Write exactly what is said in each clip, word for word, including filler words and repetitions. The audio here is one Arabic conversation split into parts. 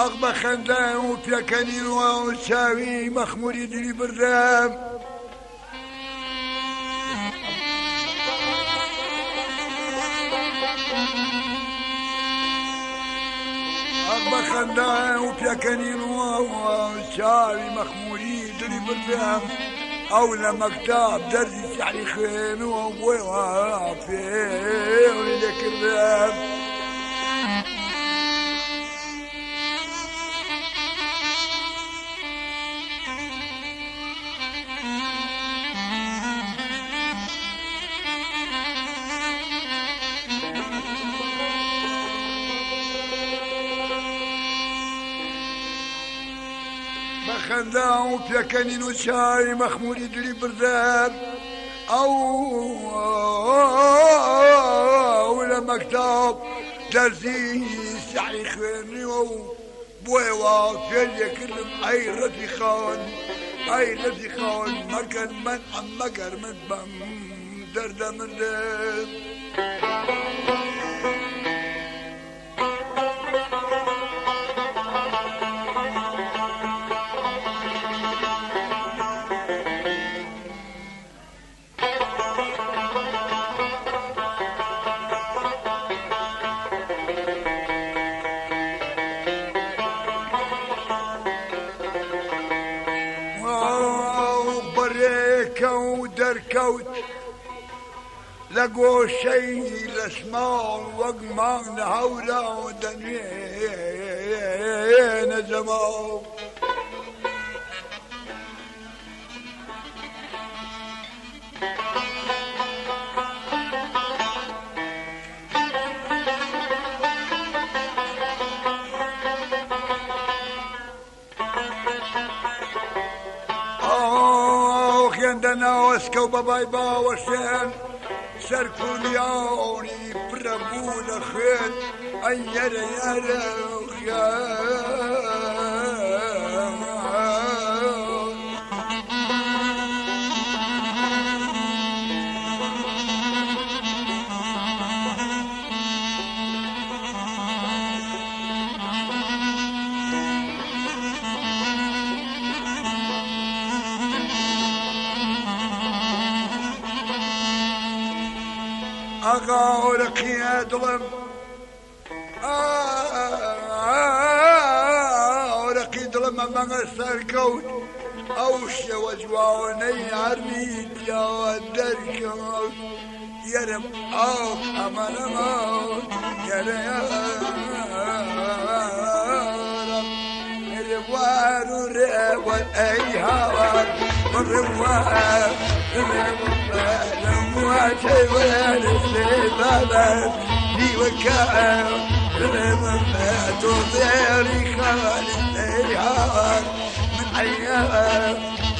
أغبى خندان وبيكنين وشاوي مخمور يدري بالرام أغبى خندان وبيكنين وشاوي مخمور يدري بالرام أولى مكتاب درجي سحري خيمي وأبوي وافي ولدك الرام خنداو بيكنين وشاي مخمور يدري برداب أو ولا مكتاب درسي سعي خيرني وبوي وافيلي كلهم أي ردي خان أي ردي خان مكان من عم مكر من بم درد من دم ودركوت لقوا شيء الاسماء وقمان هولا ودنيا زمان عندنا واسكو باباي باوشين سركوا ليوني بربو لخيل اير يا أغاورك يا ظلم أغاورك يظلم من السركوت أوش وجواني عرميد يا ودرك يا رب أوف أمان موت يا رب الروار الروار أي هوار الروار الروار وعجوان السبابات في وكاء الممات وضيري خالي النهار من عيار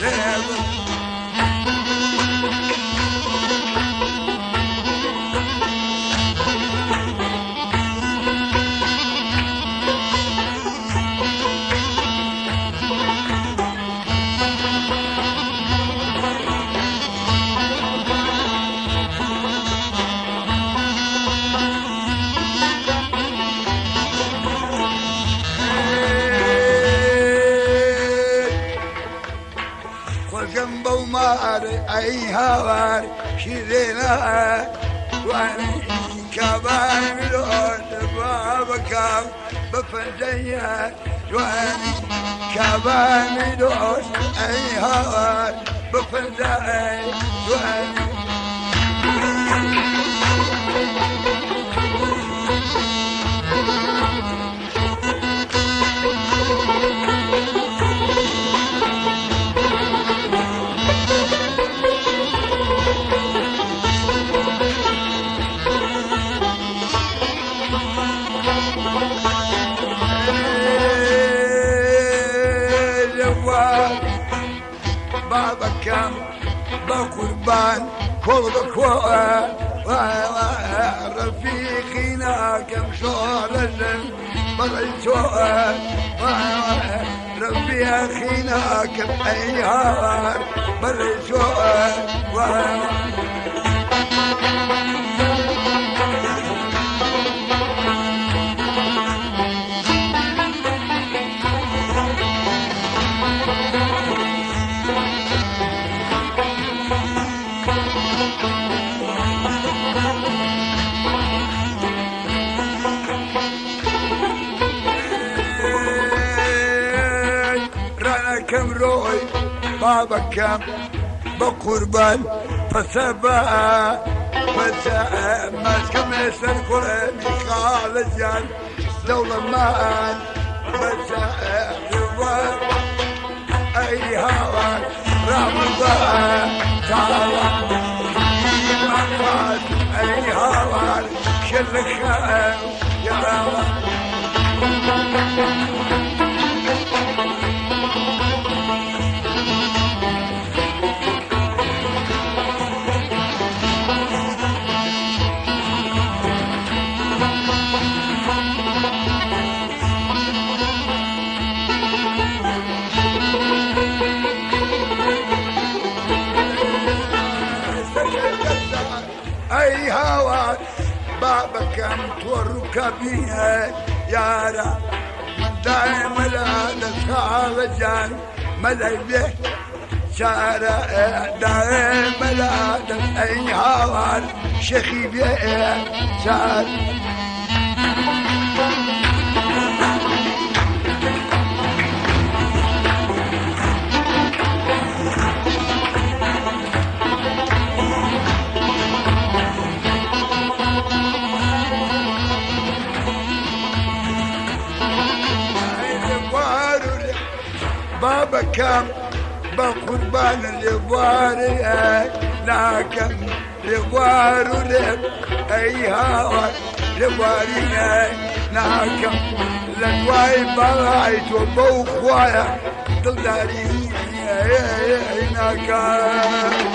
جنبه وماري اي هوار شذينا واني كبار ملون بابكام بفنديا واني كبار ملون اي هوار بفنديا واني بابا كم بقربان كل بكوان رفيقنا كم شغل الزم بغيتوان رفيقنا كم ايهار بغيتوان رانا كم روي بابا كم بقربان فسبا فسا ماسك ميسر كل خال جان دولة مان فسا روان اي هوا رمضان تعالى اي هوا كل خال يا رب اي هوا بابا كم تورك بيها يا رب من دائم الهدى خالجان مليبه شارع دائم الهدى اي هوا شيخي بيه شارع بابا كم بقربان الجواري لكن الجواري اي هوا الجواري لكن الجواري بغيت وبوخوايا تداري هناك